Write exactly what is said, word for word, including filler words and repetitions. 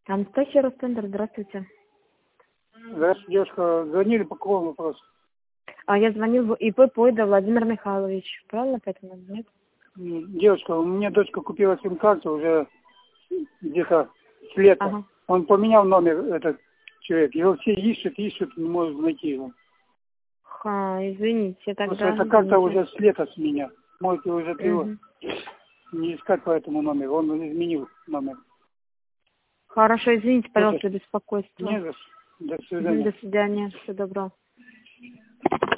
Анастасия Ростендер, здравствуйте. Здравствуйте, девушка. Звонили по какому вопросу? А я звонил в ИП Пойда Владимир Михайлович. Правильно, поэтому нет? М, Девушка, у меня дочка купила сим-карту уже где-то с лета. Ага. Он поменял номер, этот человек. Его все ищут, ищут, не может найти его. Ха, извините, Просто тогда... эта карта извините. уже с лета с меня. Можете уже его Мгм. не искать по этому номеру. Он изменил номер. Хорошо, извините, пожалуйста, Слушай, за беспокойство. не за что. До Мгм, свидания. До свидания, всего доброго.